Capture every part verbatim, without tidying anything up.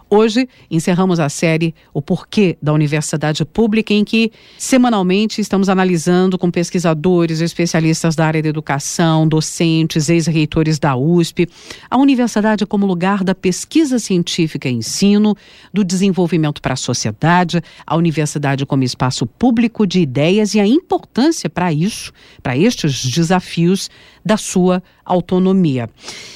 Hoje, encerramos a série O Porquê da Universidade Pública, em que, semanalmente, estamos analisando com pesquisadores, especialistas da área da educação, docentes, ex-reitores da U S P, a universidade como lugar da pesquisa científica e ensino, do desenvolvimento para a sociedade, a universidade como espaço público de ideias e a importância para isso, para estes desafios da sua autonomia.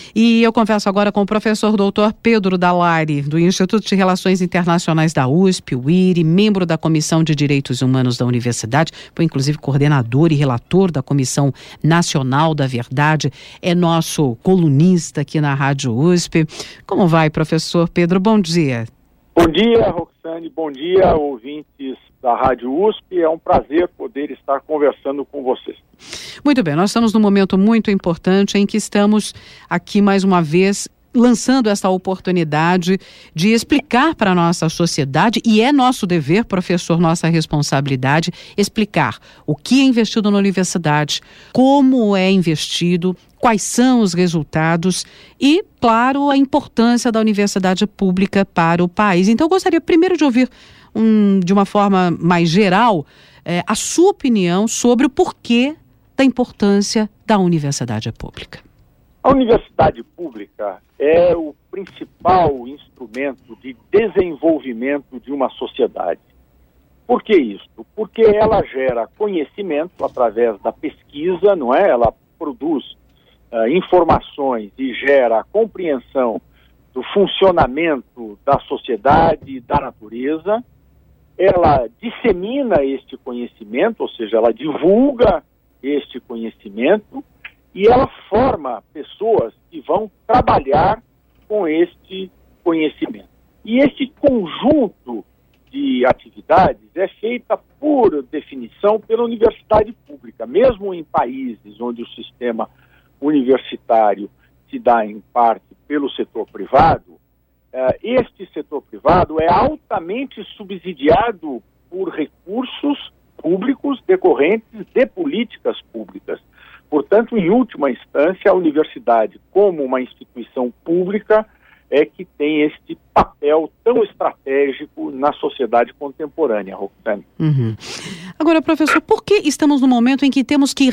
E eu converso agora com o professor doutor Pedro Dalari, do Instituto de Relações Internacionais da U S P, o I R I, membro da Comissão de Direitos Humanos da Universidade, foi inclusive coordenador e relator da Comissão Nacional da Verdade, é nosso colunista aqui na Rádio U S P. Como vai, professor Pedro? Bom dia. Bom dia, Roxane, bom dia, ouvintes da Rádio U S P. É um prazer poder estar conversando com vocês. Muito bem, nós estamos num momento muito importante em que estamos aqui mais uma vez lançando essa oportunidade de explicar para a nossa sociedade, e é nosso dever, professor, nossa responsabilidade, explicar o que é investido na universidade, como é investido, quais são os resultados e, claro, a importância da universidade pública para o país. Então, eu gostaria primeiro de ouvir, um, de uma forma mais geral, é, a sua opinião sobre o porquê da importância da universidade pública. A universidade pública é o principal instrumento de desenvolvimento de uma sociedade. Por que isso? Porque ela gera conhecimento através da pesquisa, não é? Ela produz uh, informações e gera a compreensão do funcionamento da sociedade e da natureza. Ela dissemina este conhecimento, ou seja, ela divulga este conhecimento, e ela forma pessoas que vão trabalhar com este conhecimento. E este conjunto de atividades é feita, por definição, pela universidade pública. Mesmo em países onde o sistema universitário se dá, em parte, pelo setor privado, este setor privado é altamente subsidiado por recursos públicos decorrentes de políticas públicas. Portanto, em última instância, a universidade, como uma instituição pública, é que tem este papel tão estratégico na sociedade contemporânea, Roxane. Uhum. Agora, professor, por que estamos no momento em que temos que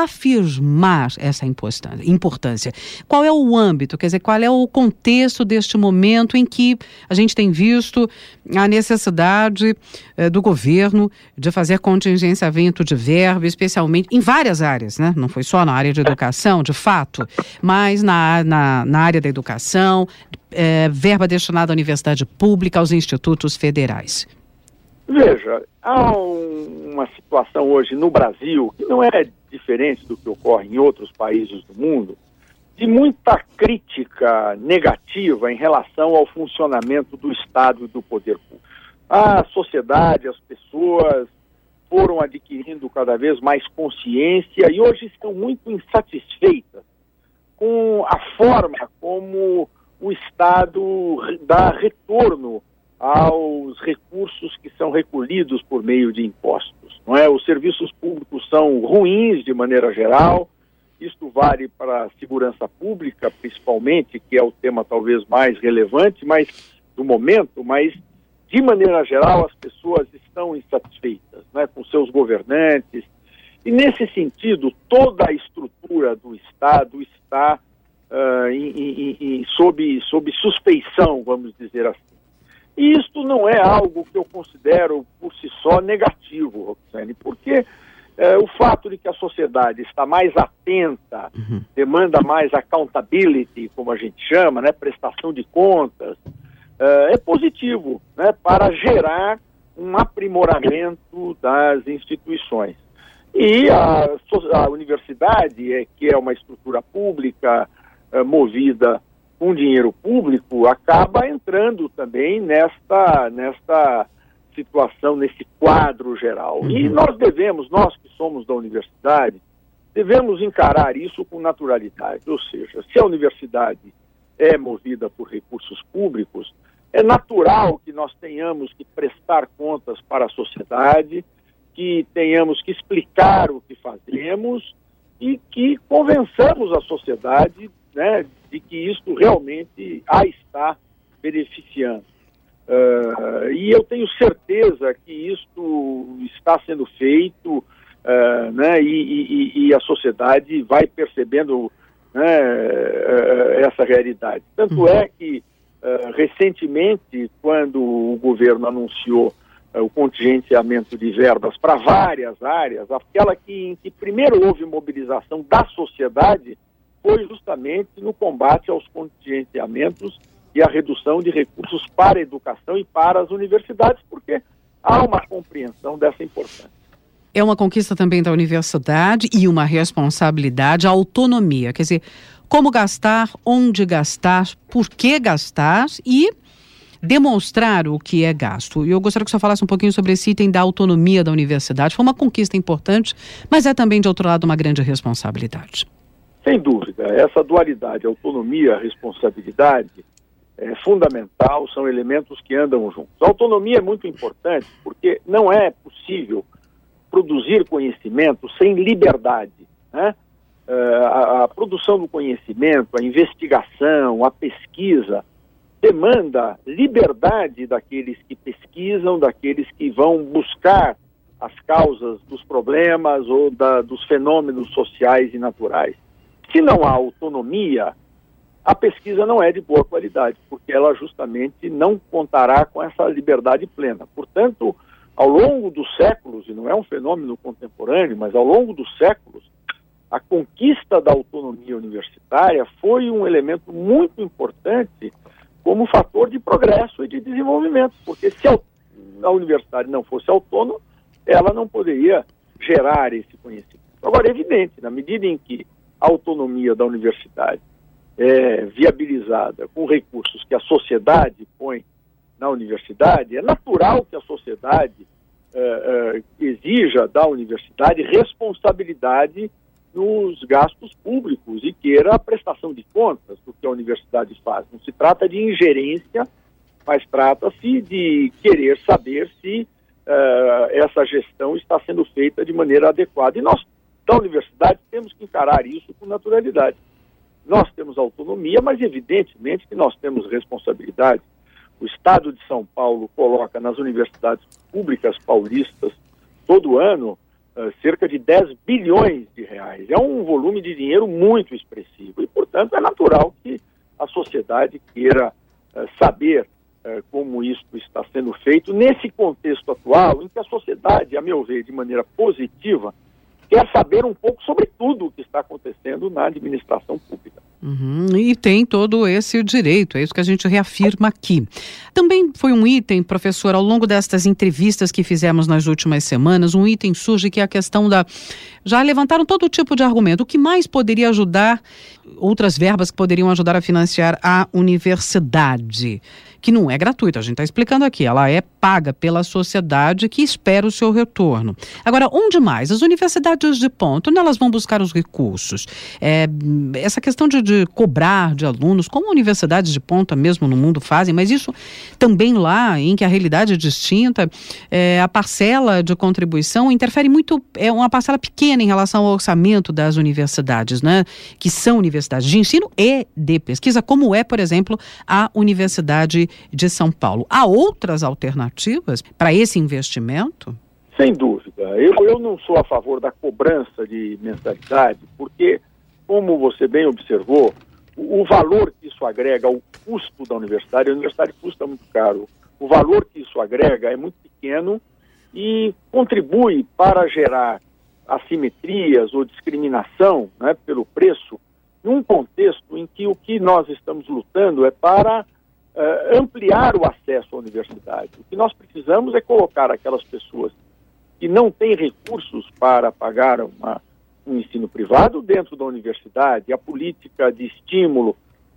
reafirmar essa importância? Qual é o âmbito, quer dizer, qual é o contexto deste momento em que a gente tem visto a necessidade eh, do governo de fazer contingenciamento de verba, especialmente em várias áreas, né? Não foi só na área de educação, de fato, mas na, na, na área da educação, É, verba destinada à universidade pública, aos institutos federais? Veja, há um, uma situação hoje no Brasil, que não é diferente do que ocorre em outros países do mundo, de muita crítica negativa em relação ao funcionamento do Estado e do poder público. A sociedade, as pessoas foram adquirindo cada vez mais consciência e hoje estão muito insatisfeitas com a forma como o Estado dá retorno aos recursos que são recolhidos por meio de impostos, não é? Os serviços públicos são ruins de maneira geral, isto vale para a segurança pública, principalmente, que é o tema talvez mais relevante mas, do momento, mas, de maneira geral, as pessoas estão insatisfeitas, né, com seus governantes, e, nesse sentido, toda a estrutura do Estado está Uh, em, em, em, sob, sob suspeição, vamos dizer assim. E isto não é algo que eu considero por si só negativo, Roxane, porque uh, o fato de que a sociedade está mais atenta, uhum. demanda mais accountability, como a gente chama, né, prestação de contas, uh, é positivo, né, para gerar um aprimoramento das instituições. E a, a universidade, é, que é uma estrutura pública, movida com dinheiro público, acaba entrando também nesta, nesta situação, nesse quadro geral. Uhum. E nós devemos, nós que somos da universidade, devemos encarar isso com naturalidade. Ou seja, se a universidade é movida por recursos públicos, é natural que nós tenhamos que prestar contas para a sociedade, que tenhamos que explicar o que fazemos e que convençamos a sociedade, né, de que isto realmente a está beneficiando. Uh, e eu tenho certeza que isto está sendo feito, uh, né, e, e, e a sociedade vai percebendo, né, uh, essa realidade. Tanto é que, uh, recentemente, quando o governo anunciou uh, o contingenciamento de verbas para várias áreas, aquela que, em que primeiro houve mobilização da sociedade foi justamente no combate aos contingenciamentos e a redução de recursos para a educação e para as universidades, porque há uma compreensão dessa importância. É uma conquista também da universidade e uma responsabilidade, a autonomia, quer dizer, como gastar, onde gastar, por que gastar e demonstrar o que é gasto. E eu gostaria que o senhor falasse um pouquinho sobre esse item da autonomia da universidade. Foi uma conquista importante, mas é também, de outro lado, uma grande responsabilidade. Sem dúvida, essa dualidade, autonomia, responsabilidade, é fundamental, são elementos que andam juntos. A autonomia é muito importante porque não é possível produzir conhecimento sem liberdade, né? Uh, a, a produção do conhecimento, a investigação, a pesquisa, demanda liberdade daqueles que pesquisam, daqueles que vão buscar as causas dos problemas ou da, dos fenômenos sociais e naturais. Se não há autonomia, a pesquisa não é de boa qualidade, porque ela justamente não contará com essa liberdade plena. Portanto, ao longo dos séculos, e não é um fenômeno contemporâneo, mas ao longo dos séculos, a conquista da autonomia universitária foi um elemento muito importante como fator de progresso e de desenvolvimento, porque se a universidade não fosse autônoma, ela não poderia gerar esse conhecimento. Agora, é evidente, na medida em que a autonomia da universidade é viabilizada com recursos que a sociedade põe na universidade, é natural que a sociedade uh, uh, exija da universidade responsabilidade nos gastos públicos e queira a prestação de contas do que a universidade faz. Não se trata de ingerência, mas trata-se de querer saber se uh, essa gestão está sendo feita de maneira adequada. E nós, da universidade, temos que encarar isso com naturalidade. Nós temos autonomia, mas evidentemente que nós temos responsabilidade. O Estado de São Paulo coloca nas universidades públicas paulistas, todo ano, uh, cerca de dez bilhões de reais. É um volume de dinheiro muito expressivo e, portanto, é natural que a sociedade queira uh, saber uh, como isso está sendo feito nesse contexto atual, em que a sociedade, a meu ver, de maneira positiva, quer saber um pouco sobre tudo o que está acontecendo na administração pública. Uhum, e tem todo esse direito, é isso que a gente reafirma aqui. Também foi um item, professor, ao longo destas entrevistas que fizemos nas últimas semanas, um item surge que é a questão da... Já levantaram todo tipo de argumento. O que mais poderia ajudar, outras verbas que poderiam ajudar a financiar a universidade, que não é gratuita, a gente está explicando aqui, ela é paga pela sociedade que espera o seu retorno. Agora, onde mais? As universidades de ponta, onde elas vão buscar os recursos? É, essa questão de, de cobrar de alunos, como universidades de ponta mesmo no mundo fazem, mas isso também lá, em que a realidade é distinta, é, a parcela de contribuição interfere muito, é uma parcela pequena em relação ao orçamento das universidades, né? Que são universidades de ensino e de pesquisa, como é, por exemplo, a Universidade de São Paulo. Há outras alternativas para esse investimento? Sem dúvida. Eu, eu não sou a favor da cobrança de mensalidade, porque, como você bem observou, o, o valor que isso agrega ao custo da universidade, a universidade custa muito caro, o valor que isso agrega é muito pequeno e contribui para gerar assimetrias ou discriminação, né, pelo preço, num contexto em que o que nós estamos lutando é para uh, ampliar o acesso à universidade. O que nós precisamos é colocar aquelas pessoas que não têm recursos para pagar uma, um ensino privado dentro da universidade. A política de estímulo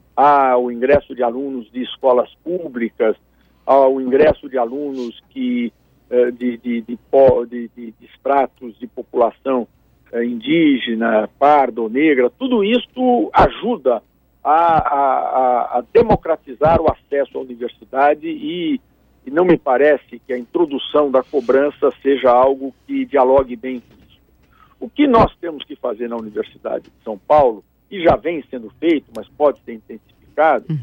ao ingresso de alunos de escolas públicas, ao ingresso de alunos que De, de, de, de, de, de estratos de população eh, indígena, parda ou negra, tudo isso ajuda a, a, a democratizar o acesso à universidade e, e não me parece que a introdução da cobrança seja algo que dialogue bem com isso. O que nós temos que fazer na Universidade de São Paulo, e já vem sendo feito, mas pode ser intensificado, uhum.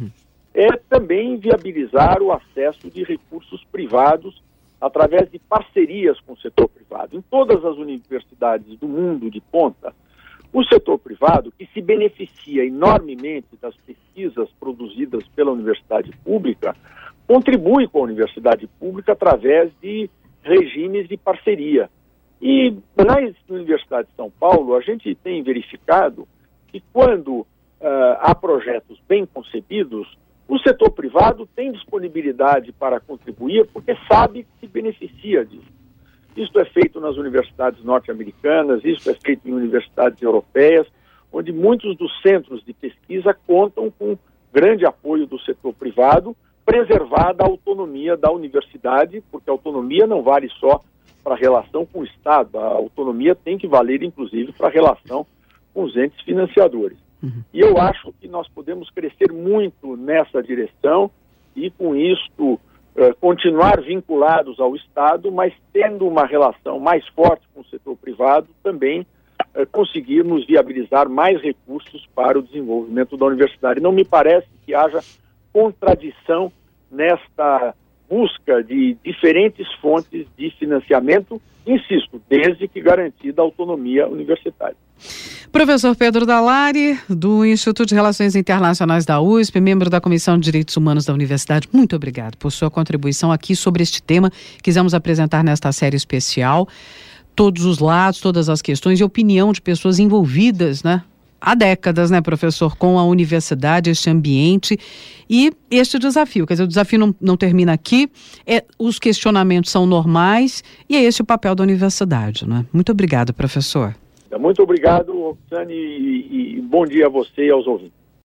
é também viabilizar o acesso de recursos privados através de parcerias com o setor privado. Em todas as universidades do mundo de ponta, o setor privado, que se beneficia enormemente das pesquisas produzidas pela universidade pública, contribui com a universidade pública através de regimes de parceria. E na Universidade de São Paulo, a gente tem verificado que quando uh, há projetos bem concebidos, o setor privado tem disponibilidade para contribuir porque sabe que se beneficia disso. Isto é feito nas universidades norte-americanas, isso é feito em universidades europeias, onde muitos dos centros de pesquisa contam com grande apoio do setor privado, preservada a autonomia da universidade, porque a autonomia não vale só para a relação com o Estado, a autonomia tem que valer, inclusive, para a relação com os entes financiadores. Uhum. E eu acho que nós podemos crescer muito nessa direção e, com isto, Uh, continuar vinculados ao Estado, mas tendo uma relação mais forte com o setor privado, também uh, conseguirmos viabilizar mais recursos para o desenvolvimento da universidade. Não me parece que haja contradição nesta busca de diferentes fontes de financiamento, insisto, desde que garantida a autonomia universitária. Professor Pedro Dallari, do Instituto de Relações Internacionais da U S P, membro da Comissão de Direitos Humanos da Universidade, muito obrigado por sua contribuição aqui sobre este tema. Quisemos apresentar nesta série especial todos os lados, todas as questões e opinião de pessoas envolvidas, né? Há décadas, né, professor, com a universidade, este ambiente e este desafio. Quer dizer, o desafio não, não termina aqui, é, os questionamentos são normais e é este o papel da universidade, né? Muito obrigado, professor. Muito obrigado, Roxane, e, e bom dia a você e aos ouvintes.